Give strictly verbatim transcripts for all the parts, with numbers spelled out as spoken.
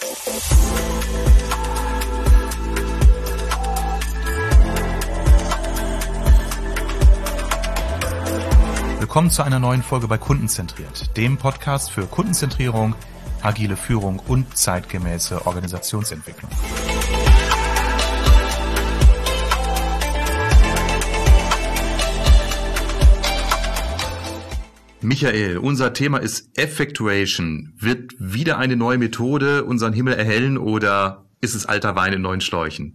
Willkommen zu einer neuen Folge bei Kundenzentriert, dem Podcast für Kundenzentrierung, agile Führung und zeitgemäße Organisationsentwicklung. Michael, unser Thema ist Effectuation. Wird wieder eine neue Methode unseren Himmel erhellen oder ist es alter Wein in neuen Schläuchen?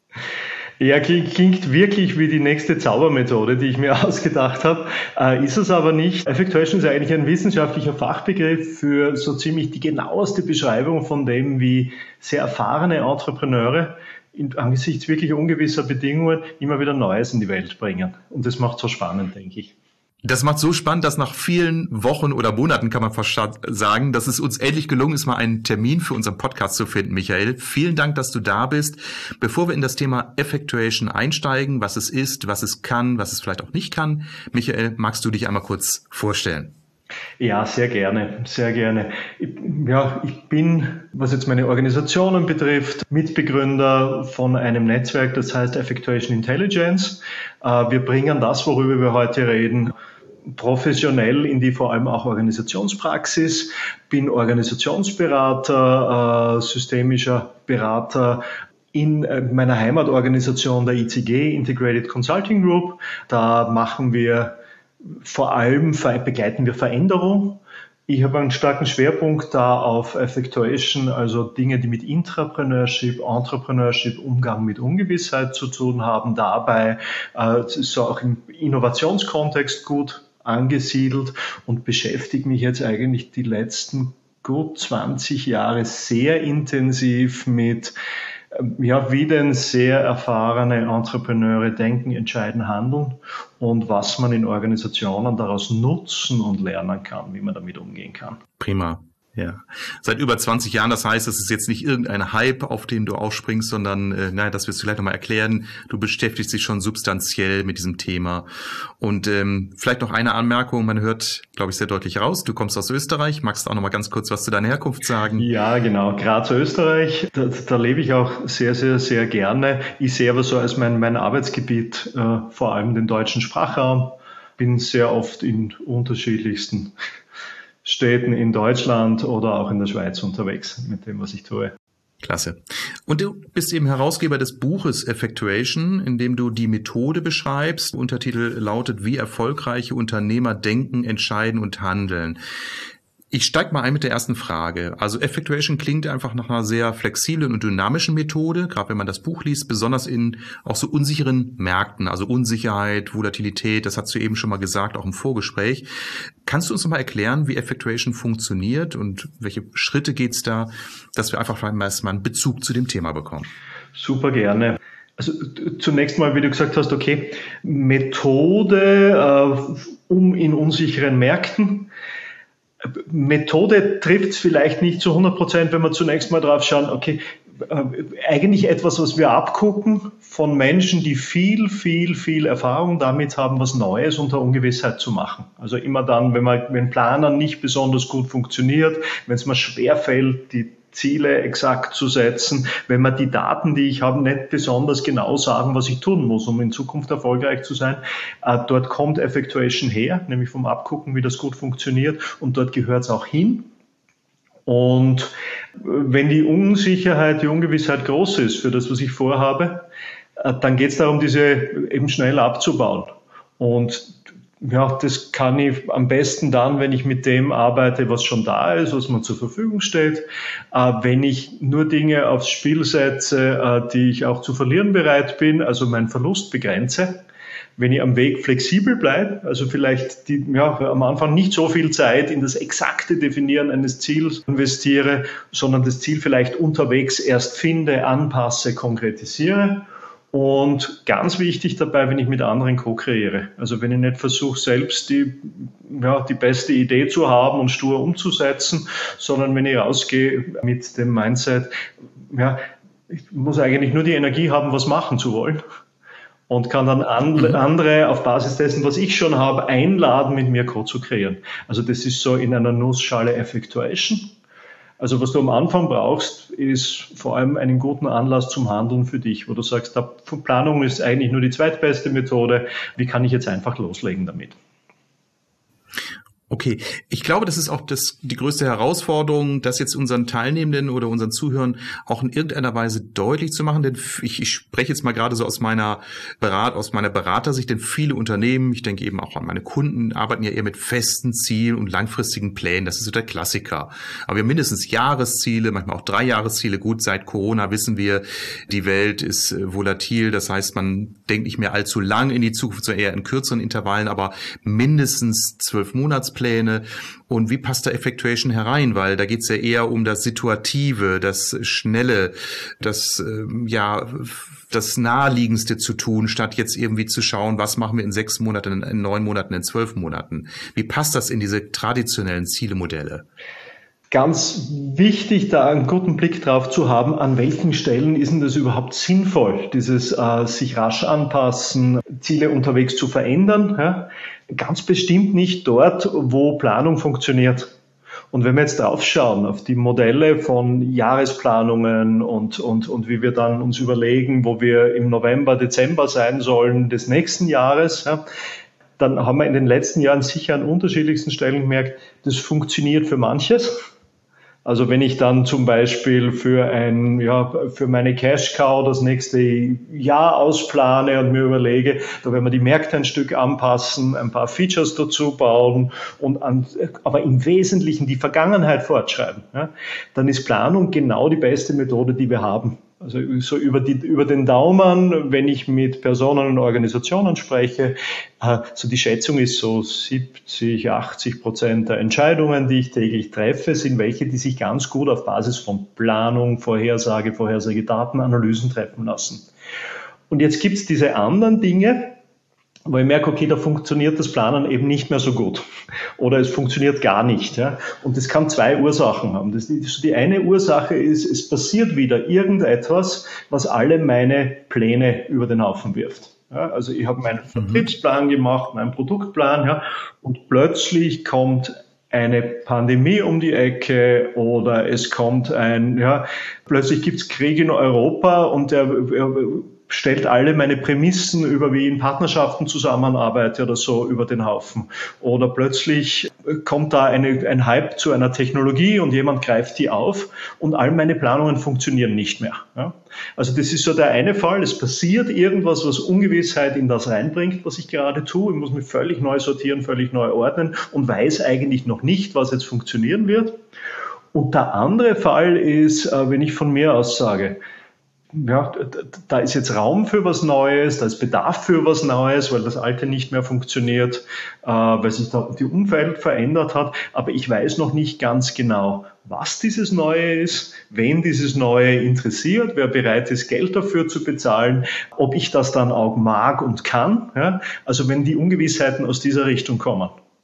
Ja, klingt wirklich wie die nächste Zaubermethode, die ich mir ausgedacht habe. Äh, ist es aber nicht. Effectuation ist eigentlich ein wissenschaftlicher Fachbegriff für so ziemlich die genaueste Beschreibung von dem, wie sehr erfahrene Entrepreneure in, angesichts wirklich ungewisser Bedingungen immer wieder Neues in die Welt bringen. Und das macht so spannend, denke ich. Das macht so spannend, dass nach vielen Wochen oder Monaten, kann man fast sagen, dass es uns endlich gelungen ist, mal einen Termin für unseren Podcast zu finden, Michael. Vielen Dank, dass du da bist. Bevor wir in das Thema Effectuation einsteigen, was es ist, was es kann, was es vielleicht auch nicht kann, Michael, magst du dich einmal kurz vorstellen? Ja, sehr gerne, sehr gerne. Ja, ich bin, was jetzt meine Organisationen betrifft, Mitbegründer von einem Netzwerk, das heißt Effectuation Intelligence. Wir bringen das, worüber wir heute reden, professionell in die vor allem auch Organisationspraxis, bin Organisationsberater, systemischer Berater in meiner Heimatorganisation der I C G, Integrated Consulting Group. Da machen wir vor allem, begleiten wir Veränderung. Ich habe einen starken Schwerpunkt da auf Effectuation, also Dinge, die mit Intrapreneurship, Entrepreneurship, Umgang mit Ungewissheit zu tun haben. Dabei äh, ist so auch im Innovationskontext gut angesiedelt und beschäftige mich jetzt eigentlich die letzten gut zwanzig Jahre sehr intensiv mit, ja, wie denn sehr erfahrene Entrepreneure denken, entscheiden, handeln und was man in Organisationen daraus nutzen und lernen kann, wie man damit umgehen kann. Prima. Ja, seit über zwanzig Jahren, das heißt, es ist jetzt nicht irgendein Hype, auf den du aufspringst, sondern, äh, naja, das wirst du gleich nochmal erklären. Du beschäftigst dich schon substanziell mit diesem Thema. Und ähm, vielleicht noch eine Anmerkung, man hört, glaube ich, sehr deutlich raus, du kommst aus Österreich, magst du auch nochmal ganz kurz was zu deiner Herkunft sagen? Ja, genau, Graz, Österreich, da, da lebe ich auch sehr, sehr, sehr gerne. Ich sehe aber so als mein, mein Arbeitsgebiet äh, vor allem den deutschen Sprachraum, bin sehr oft in unterschiedlichsten Städten in Deutschland oder auch in der Schweiz unterwegs mit dem, was ich tue. Klasse. Und du bist eben Herausgeber des Buches Effectuation, in dem du die Methode beschreibst. Untertitel lautet, wie erfolgreiche Unternehmer denken, entscheiden und handeln. Ich steige mal ein mit der ersten Frage. Also Effectuation klingt einfach nach einer sehr flexiblen und dynamischen Methode, gerade wenn man das Buch liest, besonders in auch so unsicheren Märkten, also Unsicherheit, Volatilität, das hast du eben schon mal gesagt, auch im Vorgespräch. Kannst du uns noch mal erklären, wie Effectuation funktioniert und welche Schritte geht's da, dass wir einfach mal einen Bezug zu dem Thema bekommen? Super gerne. Also zunächst mal, wie du gesagt hast, okay, Methode äh, um in unsicheren Märkten. Methode trifft es vielleicht nicht zu hundert Prozent, wenn wir zunächst mal drauf schauen, okay, äh, eigentlich etwas, was wir abgucken von Menschen, die viel, viel, viel Erfahrung damit haben, was Neues unter Ungewissheit zu machen. Also immer dann, wenn man, wenn Planern nicht besonders gut funktioniert, wenn es mir schwerfällt, die Ziele exakt zu setzen, wenn man die Daten, die ich habe, nicht besonders genau sagen, was ich tun muss, um in Zukunft erfolgreich zu sein. Äh, dort kommt Effectuation her, nämlich vom Abgucken, wie das gut funktioniert, und dort gehört es auch hin. Und wenn die Unsicherheit, die Ungewissheit groß ist für das, was ich vorhabe, äh, dann geht es darum, diese eben schnell abzubauen. Und ja, das kann ich am besten dann, wenn ich mit dem arbeite, was schon da ist, was mir zur Verfügung steht. Äh, wenn ich nur Dinge aufs Spiel setze, äh, die ich auch zu verlieren bereit bin, also meinen Verlust begrenze. Wenn ich am Weg flexibel bleibe, also vielleicht die, ja, am Anfang nicht so viel Zeit in das exakte Definieren eines Ziels investiere, sondern das Ziel vielleicht unterwegs erst finde, anpasse, konkretisiere. Und ganz wichtig dabei, wenn ich mit anderen co-kreiere. Also wenn ich nicht versuche, selbst die, ja, die beste Idee zu haben und stur umzusetzen, sondern wenn ich rausgehe mit dem Mindset, ja, ich muss eigentlich nur die Energie haben, was machen zu wollen. Und kann dann andere auf Basis dessen, was ich schon habe, einladen, mit mir co zu kreieren. Also das ist so in einer Nussschale Effectuation. Also was du am Anfang brauchst, ist vor allem einen guten Anlass zum Handeln für dich, wo du sagst, Planung ist eigentlich nur die zweitbeste Methode, wie kann ich jetzt einfach loslegen damit? Okay, ich glaube, das ist auch das, die größte Herausforderung, das jetzt unseren Teilnehmenden oder unseren Zuhörern auch in irgendeiner Weise deutlich zu machen, denn ich, ich spreche jetzt mal gerade so aus meiner Berat, aus meiner Beratersicht, denn viele Unternehmen, ich denke eben auch an meine Kunden, arbeiten ja eher mit festen Zielen und langfristigen Plänen, das ist so der Klassiker. Aber wir haben mindestens Jahresziele, manchmal auch Dreijahresziele. Gut, seit Corona wissen wir, die Welt ist volatil, das heißt, man denkt nicht mehr allzu lang in die Zukunft, sondern eher in kürzeren Intervallen, aber mindestens zwölf Monatspläne. Und wie passt da Effectuation herein? Weil da geht's ja eher um das Situative, das Schnelle, das ähm, ja das Naheliegendste zu tun, statt jetzt irgendwie zu schauen, was machen wir in sechs Monaten, in neun Monaten, in zwölf Monaten. Wie passt das in diese traditionellen Zielemodelle? Ganz wichtig, da einen guten Blick drauf zu haben, an welchen Stellen ist denn das überhaupt sinnvoll, dieses äh, sich rasch anpassen, Ziele unterwegs zu verändern. Ja? Ganz bestimmt nicht dort, wo Planung funktioniert. Und wenn wir jetzt draufschauen auf die Modelle von Jahresplanungen und, und, und wie wir dann uns überlegen, wo wir im November, Dezember sein sollen des nächsten Jahres, ja, dann haben wir in den letzten Jahren sicher an unterschiedlichsten Stellen gemerkt, das funktioniert für manches. Also wenn ich dann zum Beispiel für ein, ja, für meine Cash Cow das nächste Jahr ausplane und mir überlege, da werden wir die Märkte ein Stück anpassen, ein paar Features dazu bauen und an, aber im Wesentlichen die Vergangenheit fortschreiben, ja, dann ist Planung genau die beste Methode, die wir haben. Also so über, die, über den Daumen, wenn ich mit Personen und Organisationen spreche, äh, so die Schätzung ist so siebzig, achtzig Prozent der Entscheidungen, die ich täglich treffe, sind welche, die sich ganz gut auf Basis von Planung, Vorhersage, Vorhersage, Datenanalysen treffen lassen. Und jetzt gibt's diese anderen Dinge, wo ich merke, okay, da funktioniert das Planen eben nicht mehr so gut oder es funktioniert gar nicht. Ja? Und das kann zwei Ursachen haben. Das, die eine Ursache ist, es passiert wieder irgendetwas, was alle meine Pläne über den Haufen wirft. Ja? Also ich habe meinen Vertriebsplan gemacht, meinen Produktplan, ja? Und plötzlich kommt eine Pandemie um die Ecke oder es kommt ein, ja, plötzlich gibt's Krieg in Europa und der stellt alle meine Prämissen über wie ich in Partnerschaften zusammenarbeite oder so über den Haufen. Oder plötzlich kommt da eine, ein Hype zu einer Technologie und jemand greift die auf und all meine Planungen funktionieren nicht mehr. Ja? Also das ist so der eine Fall. Es passiert irgendwas, was Ungewissheit in das reinbringt, was ich gerade tue. Ich muss mich völlig neu sortieren, völlig neu ordnen und weiß eigentlich noch nicht, was jetzt funktionieren wird. Und der andere Fall ist, wenn ich von mir aus sage, ja, da ist jetzt Raum für was Neues, da ist Bedarf für was Neues, weil das Alte nicht mehr funktioniert, äh, weil sich da die Umwelt verändert hat. Aber ich weiß noch nicht ganz genau, was dieses Neue ist, wen dieses Neue interessiert, wer bereit ist, Geld dafür zu bezahlen, ob ich das dann auch mag und kann. Ja? Also wenn die Ungewissheiten aus dieser Richtung kommen.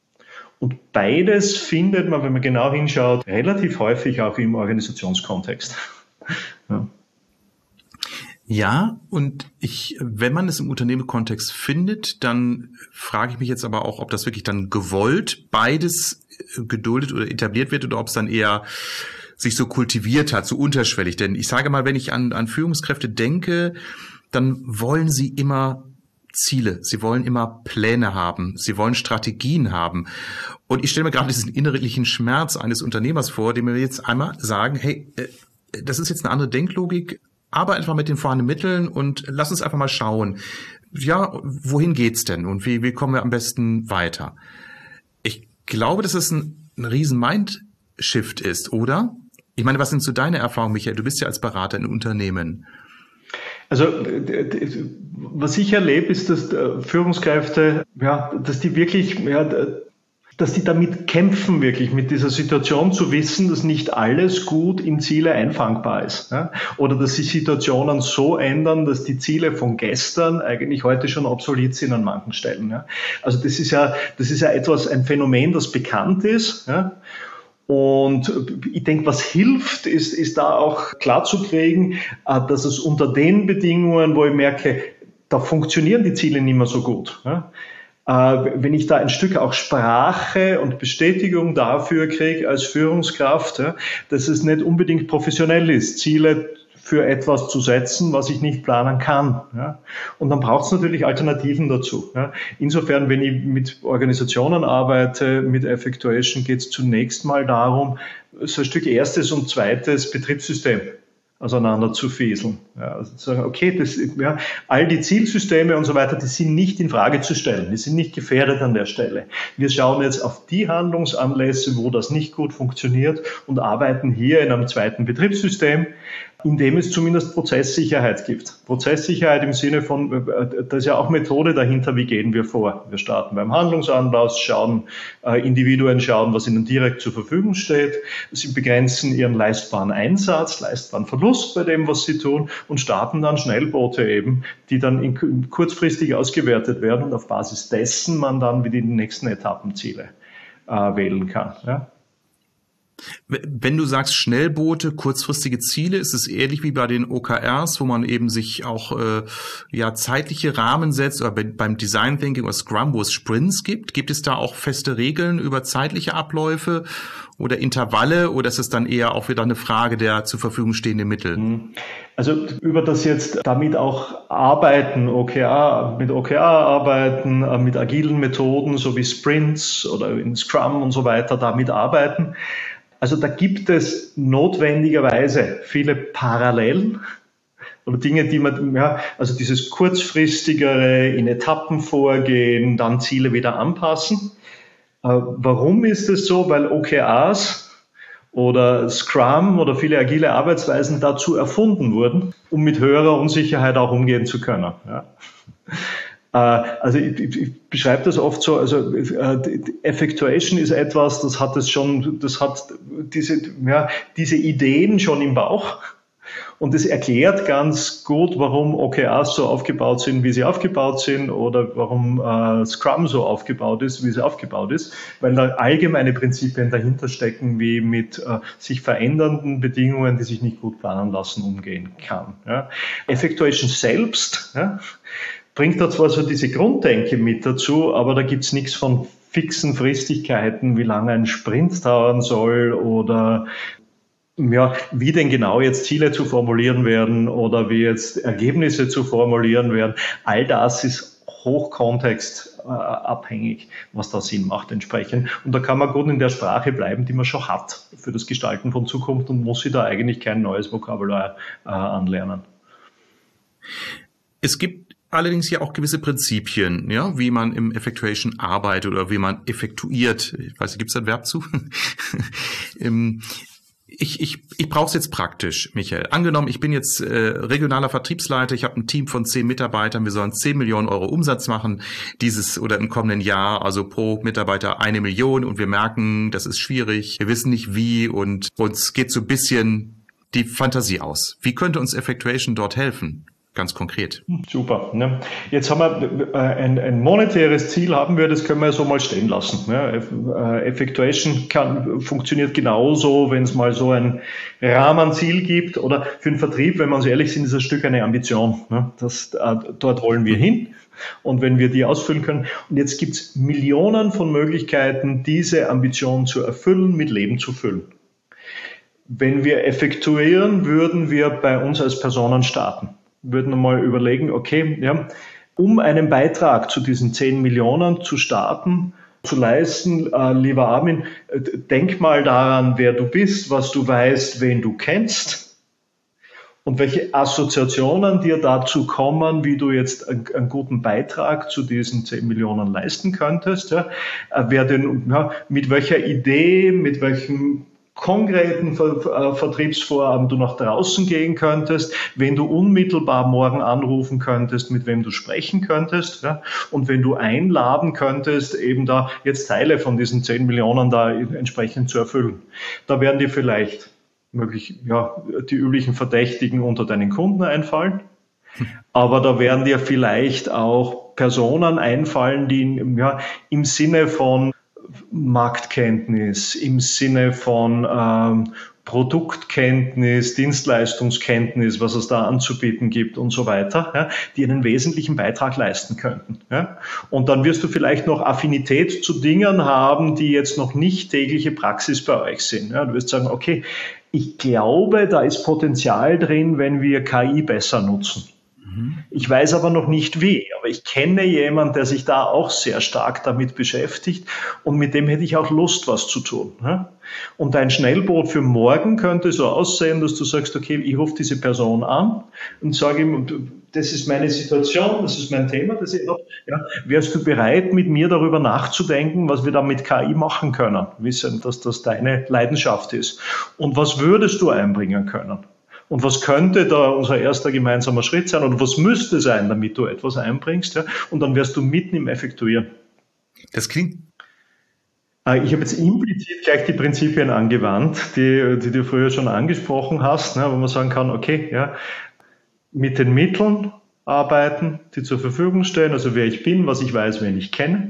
Und beides findet man, wenn man genau hinschaut, relativ häufig auch im Organisationskontext. Ja. Ja, und ich, wenn man es im Unternehmenskontext findet, dann frage ich mich jetzt aber auch, ob das wirklich dann gewollt beides geduldet oder etabliert wird oder ob es dann eher sich so kultiviert hat, so unterschwellig. Denn ich sage mal, wenn ich an, an Führungskräfte denke, dann wollen sie immer Ziele, sie wollen immer Pläne haben, sie wollen Strategien haben. Und ich stelle mir gerade diesen innerlichen Schmerz eines Unternehmers vor, dem wir jetzt einmal sagen, hey, das ist jetzt eine andere Denklogik, aber einfach mit den vorhandenen Mitteln und lass uns einfach mal schauen, ja, wohin geht's denn und wie, wie kommen wir am besten weiter? Ich glaube, dass es ein, ein riesen Mindshift ist, oder? Ich meine, was sind so deine Erfahrungen, Michael? Du bist ja als Berater in Unternehmen. Also, was ich erlebe, ist, dass Führungskräfte, ja, dass die wirklich, ja, dass die damit kämpfen, wirklich mit dieser Situation zu wissen, dass nicht alles gut in Ziele einfangbar ist. Ja? Oder dass sich Situationen so ändern, dass die Ziele von gestern eigentlich heute schon obsolet sind an manchen Stellen. Ja? Also das ist ja, das ist ja etwas, ein Phänomen, das bekannt ist. Ja? Und ich denke, was hilft, ist, ist da auch klarzukriegen, dass es unter den Bedingungen, wo ich merke, da funktionieren die Ziele nicht mehr so gut. Ja? wenn ich da ein Stück auch Sprache und Bestätigung dafür kriege als Führungskraft, dass es nicht unbedingt professionell ist, Ziele für etwas zu setzen, was ich nicht planen kann. Ja. Und dann braucht es natürlich Alternativen dazu. Ja. Insofern, wenn ich mit Organisationen arbeite, mit Effectuation, geht es zunächst mal darum, so ein Stück erstes und zweites Betriebssystem auseinander zu fieseln. Ja, also zu sagen, okay, das, ja, all die Zielsysteme und so weiter, die sind nicht in Frage zu stellen, die sind nicht gefährdet an der Stelle. Wir schauen jetzt auf die Handlungsanlässe, wo das nicht gut funktioniert und arbeiten hier in einem zweiten Betriebssystem, in dem es zumindest Prozesssicherheit gibt. Prozesssicherheit im Sinne von, da ist ja auch Methode dahinter, wie gehen wir vor. Wir starten beim Handlungsanlass, schauen, äh, Individuen schauen, was ihnen direkt zur Verfügung steht. Sie begrenzen ihren leistbaren Einsatz, leistbaren Verlust bei dem, was sie tun und starten dann Schnellboote eben, die dann in, kurzfristig ausgewertet werden und auf Basis dessen man dann wieder die nächsten Etappenziele äh, wählen kann. Ja. Wenn du sagst Schnellboote, kurzfristige Ziele, ist es ähnlich wie bei den O K Rs, wo man eben sich auch äh, ja zeitliche Rahmen setzt, oder bei, beim Design Thinking oder Scrum, wo es Sprints gibt. Gibt es da auch feste Regeln über zeitliche Abläufe oder Intervalle, oder ist es dann eher auch wieder eine Frage der zur Verfügung stehenden Mittel? Also über das jetzt damit auch arbeiten, O K R, mit O K R arbeiten, mit agilen Methoden, so wie Sprints oder in Scrum und so weiter, damit arbeiten. Also da gibt es notwendigerweise viele Parallelen oder Dinge, die man, ja, also dieses kurzfristigere in Etappen vorgehen, dann Ziele wieder anpassen. Äh, warum ist es so? Weil O K Rs oder Scrum oder viele agile Arbeitsweisen dazu erfunden wurden, um mit höherer Unsicherheit auch umgehen zu können. Ja. Also ich, ich beschreibe das oft so, also Effectuation ist etwas, das hat es schon, das hat diese, ja, diese Ideen schon im Bauch und es erklärt ganz gut, warum O K Rs so aufgebaut sind, wie sie aufgebaut sind oder warum äh, Scrum so aufgebaut ist, wie sie aufgebaut ist, weil da allgemeine Prinzipien dahinter stecken, wie mit äh, sich verändernden Bedingungen, die sich nicht gut planen lassen, umgehen kann. Ja. Effectuation selbst, ja, bringt da zwar so diese Grunddenke mit dazu, aber da gibt's nichts von fixen Fristigkeiten, wie lange ein Sprint dauern soll oder ja, wie denn genau jetzt Ziele zu formulieren werden oder wie jetzt Ergebnisse zu formulieren werden. All das ist hochkontextabhängig, was da Sinn macht entsprechend. Und da kann man gut in der Sprache bleiben, die man schon hat für das Gestalten von Zukunft und muss sich da eigentlich kein neues Vokabular äh, anlernen. Es gibt allerdings ja auch gewisse Prinzipien, ja, wie man im Effectuation arbeitet oder wie man effektuiert. Ich weiß nicht, gibt es ein Verb zu? Ich, ich, ich brauche es jetzt praktisch, Michael. Angenommen, ich bin jetzt äh, regionaler Vertriebsleiter, ich habe ein Team von zehn Mitarbeitern, wir sollen zehn Millionen Euro Umsatz machen, dieses oder im kommenden Jahr, also pro Mitarbeiter eine Million und wir merken, das ist schwierig, wir wissen nicht wie und uns geht so ein bisschen die Fantasie aus. Wie könnte uns Effectuation dort helfen? Ganz konkret. Super. Ne? Jetzt haben wir ein, ein monetäres Ziel, haben wir, das können wir so mal stehen lassen. Ne? Effectuation kann, funktioniert genauso, wenn es mal so ein Rahmenziel gibt oder für den Vertrieb, wenn wir uns ehrlich sind, ist ein Stück eine Ambition. Ne? Das, äh, dort wollen wir hin. Und wenn wir die ausfüllen können, und jetzt gibt es Millionen von Möglichkeiten, diese Ambition zu erfüllen, mit Leben zu füllen. Wenn wir effektuieren, würden wir bei uns als Personen starten. Würden wir mal überlegen, okay, ja, um einen Beitrag zu diesen zehn Millionen zu starten, zu leisten, äh, lieber Armin, äh, denk mal daran, wer du bist, was du weißt, wen du kennst und welche Assoziationen dir dazu kommen, wie du jetzt einen, einen guten Beitrag zu diesen zehn Millionen leisten könntest. Ja. Äh, wer denn, ja, mit welcher Idee, mit welchem konkreten Ver- Vertriebsvorhaben du nach draußen gehen könntest, wenn du unmittelbar morgen anrufen könntest, mit wem du sprechen könntest, ja, und wenn du einladen könntest, eben da jetzt Teile von diesen zehn Millionen da entsprechend zu erfüllen. Da werden dir vielleicht möglich, ja, die üblichen Verdächtigen unter deinen Kunden einfallen, aber da werden dir vielleicht auch Personen einfallen, die ja, im Sinne von Marktkenntnis, im Sinne von ähm, Produktkenntnis, Dienstleistungskenntnis, was es da anzubieten gibt und so weiter, ja, die einen wesentlichen Beitrag leisten könnten. Ja. Und dann wirst du vielleicht noch Affinität zu Dingen haben, die jetzt noch nicht tägliche Praxis bei euch sind. Ja. Du wirst sagen, okay, ich glaube, da ist Potenzial drin, wenn wir K I besser nutzen. Ich weiß aber noch nicht wie, aber ich kenne jemanden, der sich da auch sehr stark damit beschäftigt und mit dem hätte ich auch Lust, was zu tun. Und dein Schnellboot für morgen könnte so aussehen, dass du sagst, okay, ich rufe diese Person an und sage ihm, das ist meine Situation, das ist mein Thema, das ich habe. Ja, wärst du bereit, mit mir darüber nachzudenken, was wir da mit K I machen können, wissen, dass das deine Leidenschaft ist? Und was würdest du einbringen können? Und was könnte da unser erster gemeinsamer Schritt sein oder was müsste sein, damit du etwas einbringst? Ja? Und dann wärst du mitten im Effektuieren. Das klingt... Ich habe jetzt implizit gleich die Prinzipien angewandt, die, die du früher schon angesprochen hast, ne, wo man sagen kann, okay, ja, mit den Mitteln arbeiten, die zur Verfügung stehen, also wer ich bin, was ich weiß, wen ich kenne.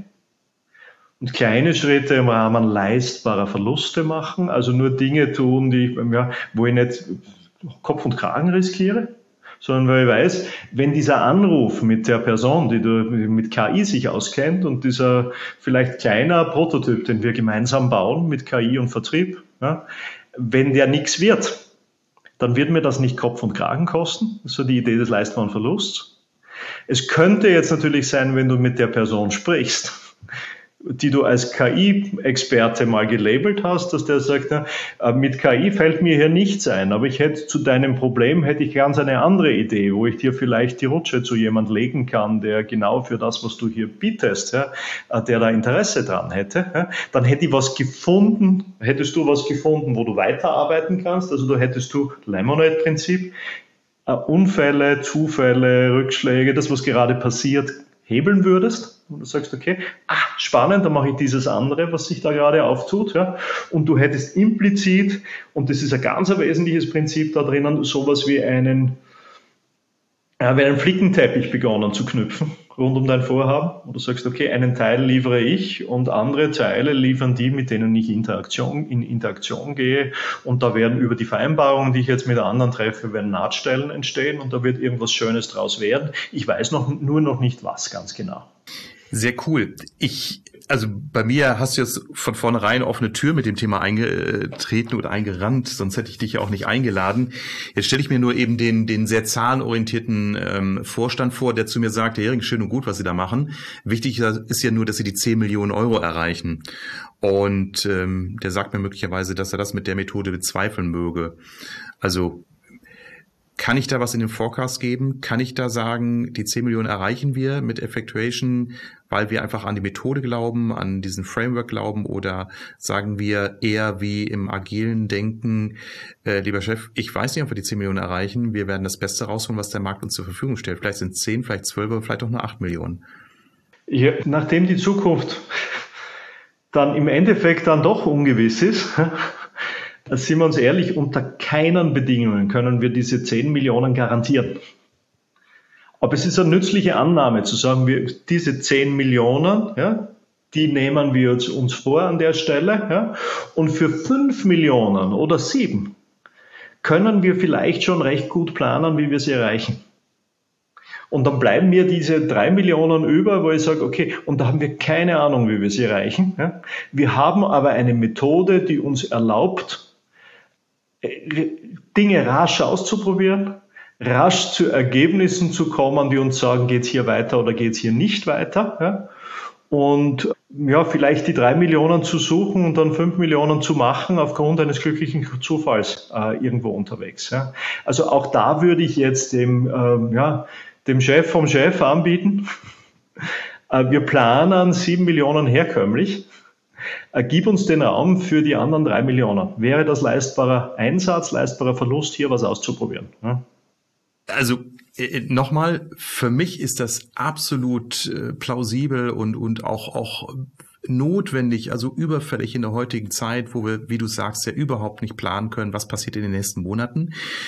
Und kleine Schritte im Rahmen leistbarer Verluste machen, also nur Dinge tun, die, ja, wo ich nicht Kopf und Kragen riskiere, sondern weil ich weiß, wenn dieser Anruf mit der Person, die du mit K I sich auskennt und dieser vielleicht kleiner Prototyp, den wir gemeinsam bauen mit K I und Vertrieb, ja, wenn der nichts wird, dann wird mir das nicht Kopf und Kragen kosten. Das ist so die Idee des leistbaren Verlusts. Es könnte jetzt natürlich sein, wenn du mit der Person sprichst, die du als K I-Experte mal gelabelt hast, dass der sagt, na, mit K I fällt mir hier nichts ein, aber ich hätte zu deinem Problem hätte ich ganz eine andere Idee, wo ich dir vielleicht die Rutsche zu jemand legen kann, der genau für das, was du hier bietest, ja, der da Interesse dran hätte. Ja, dann hätte ich was gefunden, hättest du was gefunden, wo du weiterarbeiten kannst, also du hättest du Lemonade-Prinzip, Unfälle, Zufälle, Rückschläge, das, was gerade passiert, hebeln würdest und du sagst, okay, ah, spannend, dann mache ich dieses andere, was sich da gerade auftut, ja, und du hättest implizit, und das ist ein ganz ein wesentliches Prinzip da drinnen, sowas wie einen, ja, wie einen Flickenteppich begonnen zu knüpfen rund um dein Vorhaben, wo du sagst, okay, einen Teil liefere ich und andere Teile liefern die, mit denen ich Interaktion, in Interaktion gehe, und da werden über die Vereinbarungen, die ich jetzt mit anderen treffe, werden Nahtstellen entstehen und da wird irgendwas Schönes draus werden. Ich weiß noch, nur noch nicht was ganz genau. Sehr cool. Ich, also bei mir hast du jetzt von vornherein offene Tür mit dem Thema eingetreten oder eingerannt, sonst hätte ich dich ja auch nicht eingeladen. Jetzt stelle ich mir nur eben den den sehr zahlenorientierten ähm, Vorstand vor, der zu mir sagt, Herr Hering, schön und gut, was Sie da machen. Wichtig ist ja nur, dass Sie die zehn Millionen Euro erreichen. Und ähm, der sagt mir möglicherweise, dass er das mit der Methode bezweifeln möge. Also kann ich da was in den Forecast geben? Kann ich da sagen, die zehn Millionen erreichen wir mit Effectuation, weil wir einfach an die Methode glauben, an diesen Framework glauben, oder sagen wir eher wie im agilen Denken, äh, lieber Chef, ich weiß nicht, ob wir die zehn Millionen erreichen, wir werden das Beste rausholen, was der Markt uns zur Verfügung stellt. Vielleicht sind es zehn, vielleicht zwölf, aber vielleicht auch nur acht Millionen. Ja, nachdem die Zukunft dann im Endeffekt dann doch ungewiss ist, sind wir uns ehrlich, unter keinen Bedingungen können wir diese zehn Millionen garantieren. Aber es ist eine nützliche Annahme zu sagen, wir, diese zehn Millionen, ja, die nehmen wir jetzt uns vor an der Stelle, ja, und für fünf Millionen oder sieben können wir vielleicht schon recht gut planen, wie wir sie erreichen. Und dann bleiben mir diese drei Millionen über, wo ich sage, okay, und da haben wir keine Ahnung, wie wir sie erreichen. Ja. Wir haben aber eine Methode, die uns erlaubt, Dinge rasch auszuprobieren, rasch zu Ergebnissen zu kommen, die uns sagen, geht es hier weiter oder geht es hier nicht weiter. Ja? Und ja, vielleicht die drei Millionen zu suchen und dann fünf Millionen zu machen aufgrund eines glücklichen Zufalls äh, irgendwo unterwegs. Ja? Also auch da würde ich jetzt dem, ähm, ja, dem Chef vom Chef anbieten, äh, wir planen sieben Millionen herkömmlich. Gib uns den Raum für die anderen drei Millionen. Wäre das leistbarer Einsatz, leistbarer Verlust, hier was auszuprobieren? Ja? Also äh, nochmal, für mich ist das absolut äh, plausibel und und auch auch notwendig, also überfällig in der heutigen Zeit, wo wir, wie du sagst, ja überhaupt nicht planen können, was passiert in den nächsten Monaten.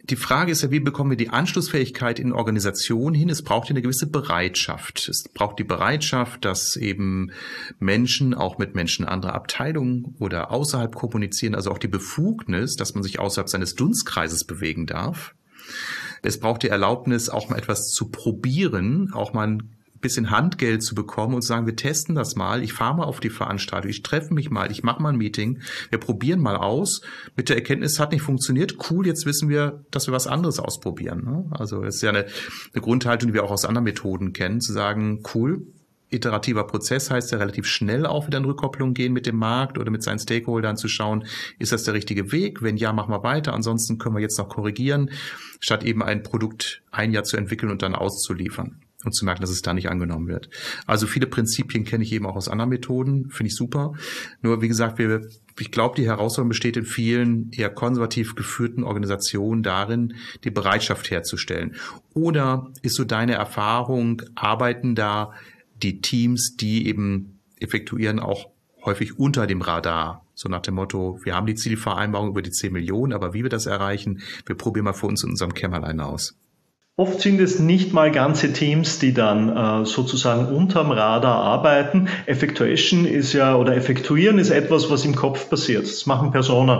Die Frage ist ja, wie bekommen wir die Anschlussfähigkeit in Organisationen hin? Es braucht ja eine gewisse Bereitschaft. Es braucht die Bereitschaft, dass eben Menschen auch mit Menschen anderer Abteilungen oder außerhalb kommunizieren, also auch die Befugnis, dass man sich außerhalb seines Dunstkreises bewegen darf. Es braucht die Erlaubnis, auch mal etwas zu probieren, auch mal ein bisschen Handgeld zu bekommen und zu sagen, wir testen das mal, ich fahre mal auf die Veranstaltung, ich treffe mich mal, ich mache mal ein Meeting, wir probieren mal aus, mit der Erkenntnis, es hat nicht funktioniert, cool, jetzt wissen wir, dass wir was anderes ausprobieren. Also das ist ja eine, eine Grundhaltung, die wir auch aus anderen Methoden kennen, zu sagen, cool, iterativer Prozess heißt ja relativ schnell auch wieder in Rückkopplung gehen mit dem Markt oder mit seinen Stakeholdern zu schauen, ist das der richtige Weg? Wenn ja, machen wir weiter, ansonsten können wir jetzt noch korrigieren, statt eben ein Produkt ein Jahr zu entwickeln und dann auszuliefern und zu merken, dass es da nicht angenommen wird. Also viele Prinzipien kenne ich eben auch aus anderen Methoden, finde ich super. Nur wie gesagt, wir, ich glaube, die Herausforderung besteht in vielen eher konservativ geführten Organisationen darin, die Bereitschaft herzustellen. Oder ist so deine Erfahrung, arbeiten da die Teams, die eben effektuieren, auch häufig unter dem Radar? So nach dem Motto, wir haben die Zielvereinbarung über die zehn Millionen, aber wie wir das erreichen, wir probieren mal für uns in unserem Kämmerlein aus. Oft sind es nicht mal ganze Teams, die dann äh, sozusagen unterm Radar arbeiten. Effectuation ist ja, oder effektuieren ist etwas, was im Kopf passiert. Das machen Personen.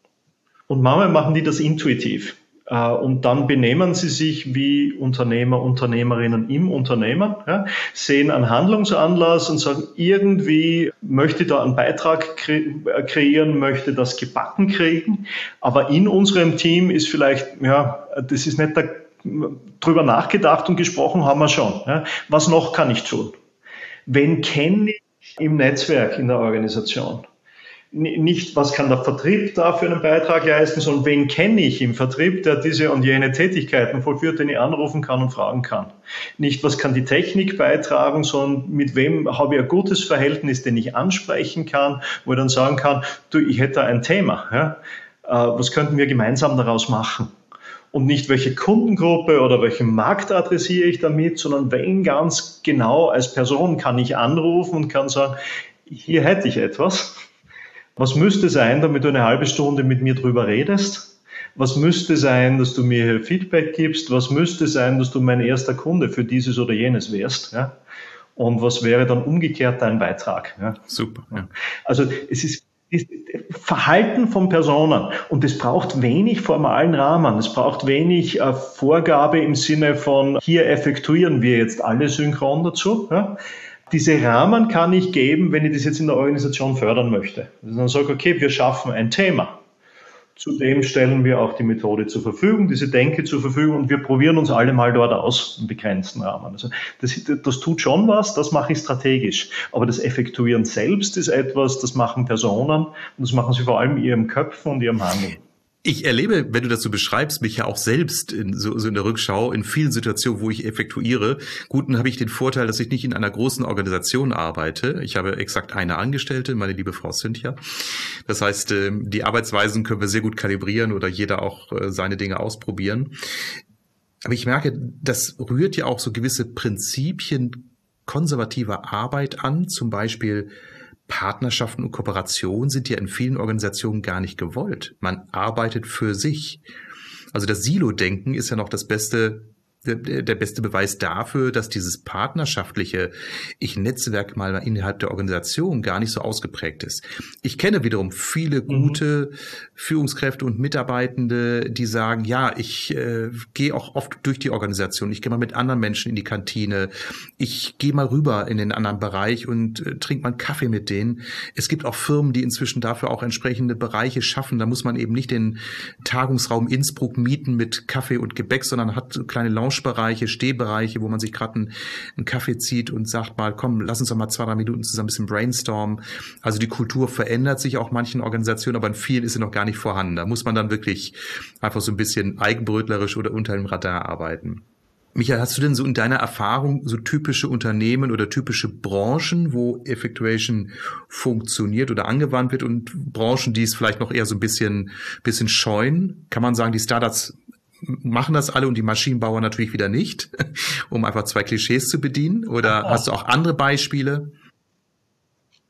Und manchmal machen die das intuitiv. Äh, und dann benehmen sie sich wie Unternehmer, Unternehmerinnen im Unternehmen, ja, sehen einen Handlungsanlass und sagen, irgendwie möchte ich da einen Beitrag kre- kreieren, möchte das gebacken kriegen. Aber in unserem Team ist vielleicht, ja, das ist nicht der drüber nachgedacht und gesprochen haben wir schon. Ja. Was noch kann ich tun? Wen kenne ich im Netzwerk in der Organisation? Nicht, was kann der Vertrieb da für einen Beitrag leisten, sondern wen kenne ich im Vertrieb, der diese und jene Tätigkeiten vollführt, den ich anrufen kann und fragen kann. Nicht, was kann die Technik beitragen, sondern mit wem habe ich ein gutes Verhältnis, den ich ansprechen kann, wo ich dann sagen kann, du, ich hätte ein Thema. Ja. Was könnten wir gemeinsam daraus machen? Und nicht, welche Kundengruppe oder welchen Markt adressiere ich damit, sondern wen ganz genau als Person kann ich anrufen und kann sagen, hier hätte ich etwas. Was müsste sein, damit du eine halbe Stunde mit mir drüber redest? Was müsste sein, dass du mir hier Feedback gibst? Was müsste sein, dass du mein erster Kunde für dieses oder jenes wärst? Ja? Und was wäre dann umgekehrt dein Beitrag? Ja? Super. Ja. Also es ist Verhalten von Personen und es braucht wenig formalen Rahmen, es braucht wenig äh, Vorgabe im Sinne von, hier effektuieren wir jetzt alle synchron dazu. Ja? Diese Rahmen kann ich geben, wenn ich das jetzt in der Organisation fördern möchte. Also dann sage ich, okay, wir schaffen ein Thema. Zudem stellen wir auch die Methode zur Verfügung, diese Denke zur Verfügung und wir probieren uns alle mal dort aus im begrenzten Rahmen. Also das, das tut schon was, das mache ich strategisch. Aber das Effektuieren selbst ist etwas, das machen Personen und das machen sie vor allem in ihrem Köpfen und ihrem Handeln. Ich erlebe, wenn du das so beschreibst, mich ja auch selbst in, so, so in der Rückschau in vielen Situationen, wo ich effektuiere. Gut, dann habe ich den Vorteil, dass ich nicht in einer großen Organisation arbeite. Ich habe exakt eine Angestellte, meine liebe Frau Cynthia. Das heißt, die Arbeitsweisen können wir sehr gut kalibrieren oder jeder auch seine Dinge ausprobieren. Aber ich merke, das rührt ja auch so gewisse Prinzipien konservativer Arbeit an, zum Beispiel Partnerschaften und Kooperationen sind ja in vielen Organisationen gar nicht gewollt. Man arbeitet für sich. Also das Silo-Denken ist ja noch das beste, der, der beste Beweis dafür, dass dieses partnerschaftliche, ich netzwerk mal innerhalb der Organisation gar nicht so ausgeprägt ist. Ich kenne wiederum viele gute mhm. Führungskräfte und Mitarbeitende, die sagen, ja, ich äh, gehe auch oft durch die Organisation, ich gehe mal mit anderen Menschen in die Kantine, ich gehe mal rüber in den anderen Bereich und äh, trinke mal einen Kaffee mit denen. Es gibt auch Firmen, die inzwischen dafür auch entsprechende Bereiche schaffen. Da muss man eben nicht den Tagungsraum Innsbruck mieten mit Kaffee und Gebäck, sondern hat so kleine Loungebereiche, Stehbereiche, wo man sich gerade einen, einen Kaffee zieht und sagt mal, komm, lass uns doch mal zwei, drei Minuten zusammen ein bisschen brainstormen. Also die Kultur verändert sich auch manchen Organisationen, aber in vielen ist sie noch gar nicht vorhanden. Da muss man dann wirklich einfach so ein bisschen eigenbrötlerisch oder unter dem Radar arbeiten. Michael, hast du denn so in deiner Erfahrung so typische Unternehmen oder typische Branchen, wo Effectuation funktioniert oder angewandt wird und Branchen, die es vielleicht noch eher so ein bisschen, bisschen scheuen? Kann man sagen, die Startups machen das alle und die Maschinenbauer natürlich wieder nicht, um einfach zwei Klischees zu bedienen? Oder hast du auch andere Beispiele?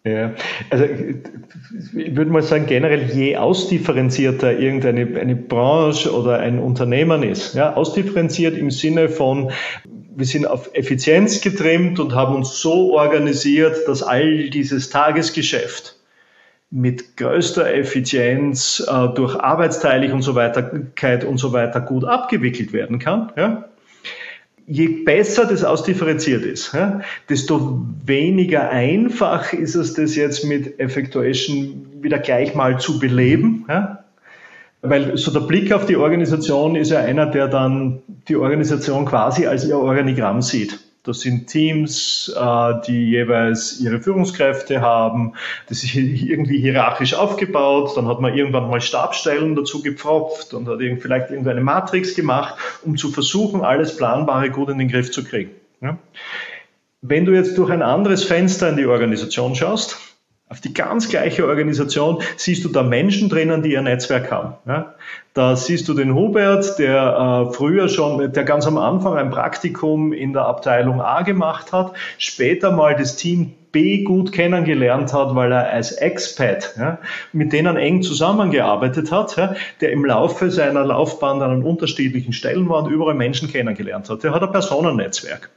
Ja, also ich würde mal sagen, generell je ausdifferenzierter irgendeine eine Branche oder ein Unternehmen ist, ja, ausdifferenziert im Sinne von, wir sind auf Effizienz getrimmt und haben uns so organisiert, dass all dieses Tagesgeschäft mit größter Effizienz äh, durch Arbeitsteilung und so weiter und so weiter gut abgewickelt werden kann, ja. Je besser das ausdifferenziert ist, ja, desto weniger einfach ist es, das jetzt mit Effectuation wieder gleich mal zu beleben. Ja. Weil so der Blick auf die Organisation ist ja einer, der dann die Organisation quasi als ihr Organigramm sieht. Das sind Teams, die jeweils ihre Führungskräfte haben. Das ist irgendwie hierarchisch aufgebaut. Dann hat man irgendwann mal Stabsstellen dazu gepfropft und hat vielleicht irgendeine Matrix gemacht, um zu versuchen, alles Planbare gut in den Griff zu kriegen. Ja? Wenn du jetzt durch ein anderes Fenster in die Organisation schaust, auf die ganz gleiche Organisation, siehst du da Menschen drinnen, die ihr Netzwerk haben. Ja? Da siehst du den Hubert, der äh, früher schon, der ganz am Anfang ein Praktikum in der Abteilung A gemacht hat, später mal das Team B gut kennengelernt hat, weil er als Expat, ja, mit denen eng zusammengearbeitet hat, ja, der im Laufe seiner Laufbahn an unterschiedlichen Stellen war und überall Menschen kennengelernt hat. Der hat ein Personennetzwerk.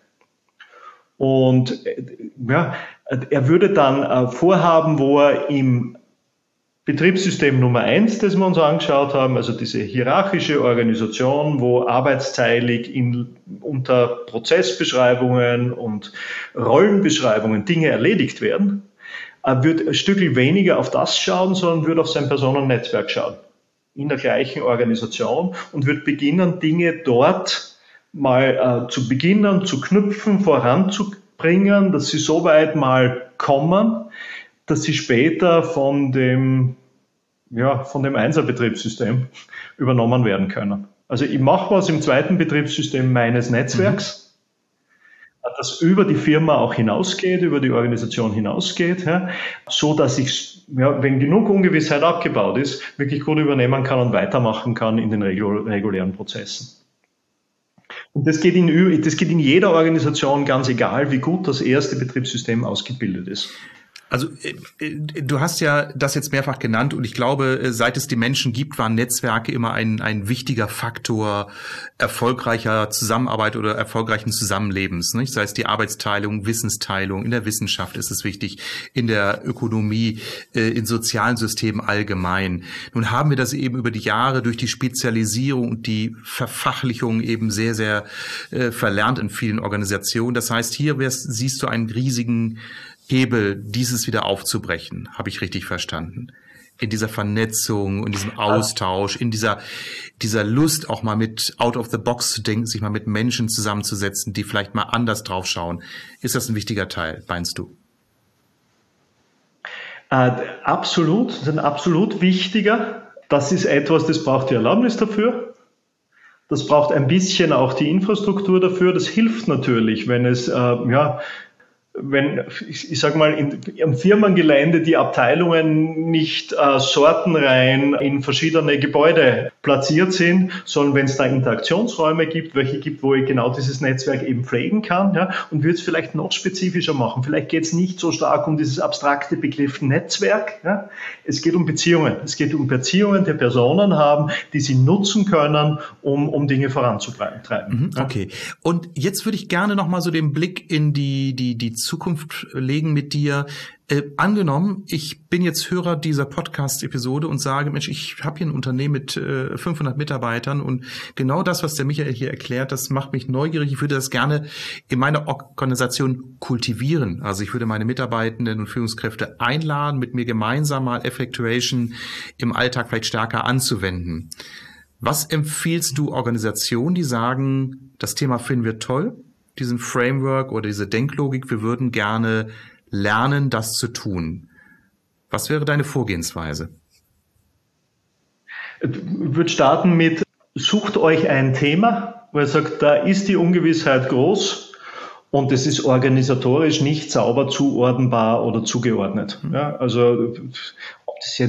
Und ja, er würde dann äh, vorhaben, wo er im Betriebssystem Nummer eins, das wir uns angeschaut haben, also diese hierarchische Organisation, wo arbeitsteilig in, unter Prozessbeschreibungen und Rollenbeschreibungen Dinge erledigt werden, er wird ein Stückchen weniger auf das schauen, sondern wird auf sein Personennetzwerk schauen, in der gleichen Organisation, und wird beginnen, Dinge dort mal äh, zu beginnen, zu knüpfen, voranzubringen, dass sie so weit mal kommen, dass sie später von dem, ja, von dem Einser-Betriebssystem übernommen werden können. Also ich mache was im zweiten Betriebssystem meines Netzwerks, mhm. das über die Firma auch hinausgeht, über die Organisation hinausgeht, ja, so dass ich, ja, wenn genug Ungewissheit abgebaut ist, wirklich gut übernehmen kann und weitermachen kann in den regulären Prozessen. Und das geht in, das geht in jeder Organisation, ganz egal, wie gut das erste Betriebssystem ausgebildet ist. Also du hast ja das jetzt mehrfach genannt, und ich glaube, seit es die Menschen gibt, waren Netzwerke immer ein, ein wichtiger Faktor erfolgreicher Zusammenarbeit oder erfolgreichen Zusammenlebens, nicht? Sei es die Arbeitsteilung, Wissensteilung, in der Wissenschaft ist es wichtig, in der Ökonomie, in sozialen Systemen allgemein. Nun haben wir das eben über die Jahre durch die Spezialisierung und die Verfachlichung eben sehr, sehr äh, verlernt in vielen Organisationen. Das heißt, hier wärst, siehst du einen riesigen Hebel, dieses wieder aufzubrechen, habe ich richtig verstanden. In dieser Vernetzung, in diesem Austausch, in dieser, dieser Lust auch mal mit out of the box zu denken, sich mal mit Menschen zusammenzusetzen, die vielleicht mal anders drauf schauen. Ist das ein wichtiger Teil, meinst du? Äh, absolut, das ist ein absolut wichtiger. Das ist etwas, das braucht die Erlaubnis dafür. Das braucht ein bisschen auch die Infrastruktur dafür. Das hilft natürlich, wenn es, äh, ja, wenn, ich, ich sag mal, in, im Firmengelände die Abteilungen nicht äh, sortenrein in verschiedene Gebäude platziert sind, sondern wenn es da Interaktionsräume gibt, welche gibt, wo ich genau dieses Netzwerk eben pflegen kann, ja, und würde es vielleicht noch spezifischer machen. Vielleicht geht es nicht so stark um dieses abstrakte Begriff Netzwerk. Ja. Es geht um Beziehungen. Es geht um Beziehungen, die Personen haben, die sie nutzen können, um, um Dinge voranzutreiben. Mhm, okay. Und jetzt würde ich gerne noch mal so den Blick in die, die, die Zukunft legen mit dir. Äh, angenommen, ich bin jetzt Hörer dieser Podcast-Episode und sage, Mensch, ich habe hier ein Unternehmen mit äh, fünfhundert Mitarbeitern, und genau das, was der Michael hier erklärt, das macht mich neugierig. Ich würde das gerne in meiner Organisation kultivieren. Also ich würde meine Mitarbeitenden und Führungskräfte einladen, mit mir gemeinsam mal Effectuation im Alltag vielleicht stärker anzuwenden. Was empfiehlst du Organisationen, die sagen, das Thema finden wir toll, diesen Framework oder diese Denklogik, wir würden gerne lernen, das zu tun? Was wäre deine Vorgehensweise? Ich würde starten mit, sucht euch ein Thema, wo ihr sagt, da ist die Ungewissheit groß und es ist organisatorisch nicht sauber zuordnenbar oder zugeordnet. Ja, also ob das jetzt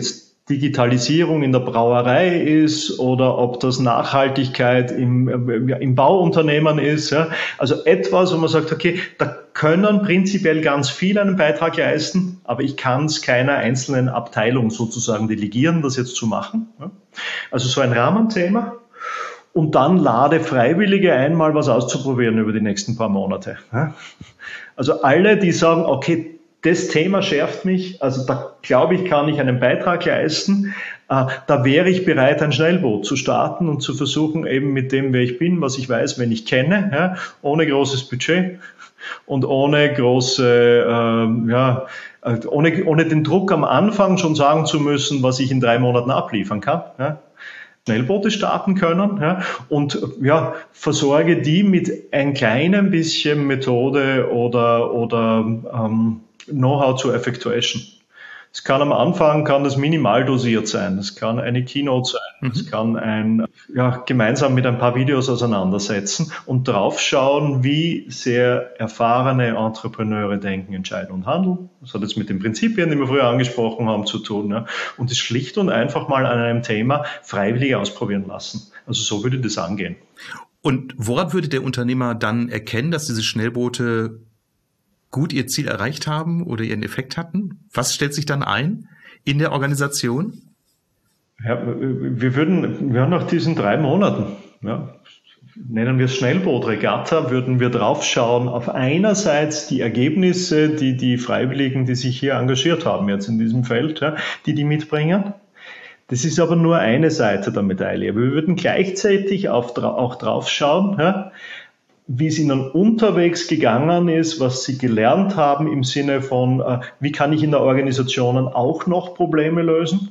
Digitalisierung in der Brauerei ist oder ob das Nachhaltigkeit im, im Bauunternehmen ist. Ja. Also etwas, wo man sagt, okay, da können prinzipiell ganz viele einen Beitrag leisten, aber ich kann es keiner einzelnen Abteilung sozusagen delegieren, das jetzt zu machen. Ja. Also so ein Rahmenthema. Und dann lade Freiwillige ein, mal was auszuprobieren über die nächsten paar Monate. Ja. Also alle, die sagen, okay, das Thema schärft mich, also da glaube ich, kann ich einen Beitrag leisten. Äh, da wäre ich bereit, ein Schnellboot zu starten und zu versuchen, eben mit dem, wer ich bin, was ich weiß, wen ich kenne, ja, ohne großes Budget und ohne große, äh, ja, ohne, ohne den Druck am Anfang schon sagen zu müssen, was ich in drei Monaten abliefern kann. Ja. Schnellboote starten können, ja, und ja, versorge die mit ein kleinem bisschen Methode oder, oder ähm, Know-how zur Effectuation. Es kann am Anfang, kann das minimal dosiert sein. Das kann eine Keynote sein. Es mhm. kann ein, ja, gemeinsam mit ein paar Videos auseinandersetzen und draufschauen, wie sehr erfahrene Entrepreneure denken, entscheiden und handeln. Das hat jetzt mit den Prinzipien, die wir früher angesprochen haben, zu tun. Ja. Und es schlicht und einfach mal an einem Thema freiwillig ausprobieren lassen. Also so würde das angehen. Und woran würde der Unternehmer dann erkennen, dass diese Schnellboote gut ihr Ziel erreicht haben oder ihren Effekt hatten? Was stellt sich dann ein in der Organisation? Ja, wir würden, wir haben nach diesen drei Monaten, ja, nennen wir es Schnellboot-Regatta, würden wir draufschauen auf einerseits die Ergebnisse, die die Freiwilligen, die sich hier engagiert haben jetzt in diesem Feld, ja, die die mitbringen. Das ist aber nur eine Seite der Medaille. Wir würden gleichzeitig auf, auch draufschauen, ja, wie es ihnen unterwegs gegangen ist, was sie gelernt haben im Sinne von, äh, wie kann ich in der Organisation auch noch Probleme lösen,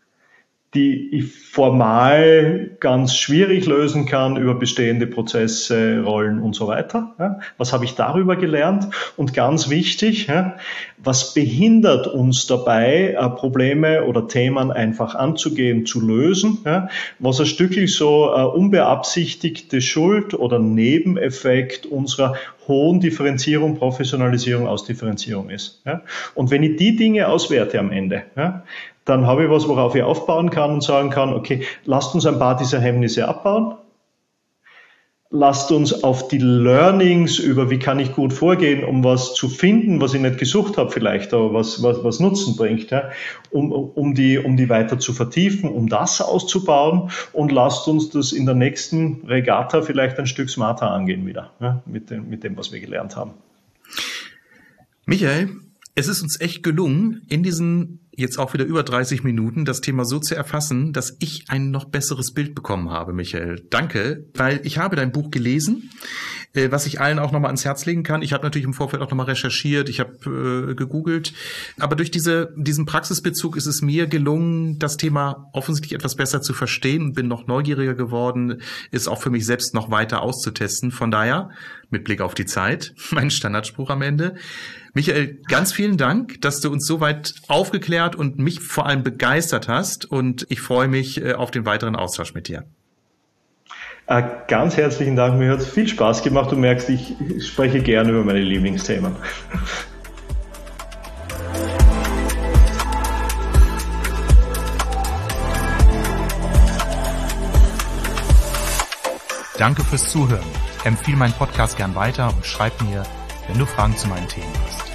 die ich formal ganz schwierig lösen kann über bestehende Prozesse, Rollen und so weiter. Ja, was habe ich darüber gelernt? Und ganz wichtig, ja, was behindert uns dabei, äh, Probleme oder Themen einfach anzugehen, zu lösen? Ja, was ein Stückchen so äh, unbeabsichtigte Schuld oder Nebeneffekt unserer hohen Differenzierung, Professionalisierung, Ausdifferenzierung ist. Ja? Und wenn ich die Dinge auswerte am Ende, ja, dann habe ich was, worauf ich aufbauen kann und sagen kann, okay, lasst uns ein paar dieser Hemmnisse abbauen. Lasst uns auf die Learnings über, wie kann ich gut vorgehen, um was zu finden, was ich nicht gesucht habe vielleicht, aber was, was, was Nutzen bringt, ja, um, um, die, um die weiter zu vertiefen, um das auszubauen, und lasst uns das in der nächsten Regatta vielleicht ein Stück smarter angehen wieder, ja, mit dem, mit dem, was wir gelernt haben. Michael, es ist uns echt gelungen, in diesen jetzt auch wieder über dreißig Minuten das Thema so zu erfassen, dass ich ein noch besseres Bild bekommen habe, Michael. Danke, weil ich habe dein Buch gelesen, äh, was ich allen auch nochmal ans Herz legen kann. Ich habe natürlich im Vorfeld auch nochmal recherchiert, ich habe äh, gegoogelt, aber durch diese diesen Praxisbezug ist es mir gelungen, das Thema offensichtlich etwas besser zu verstehen und bin noch neugieriger geworden, ist auch für mich selbst noch weiter auszutesten. Von daher, mit Blick auf die Zeit, mein Standardspruch am Ende. Michael, ganz vielen Dank, dass du uns so weit aufgeklärt und mich vor allem begeistert hast, und ich freue mich auf den weiteren Austausch mit dir. Ganz herzlichen Dank, mir hat es viel Spaß gemacht. Du merkst, ich spreche gerne über meine Lieblingsthemen. Danke fürs Zuhören. Empfehle meinen Podcast gern weiter und schreib mir, wenn du Fragen zu meinen Themen hast.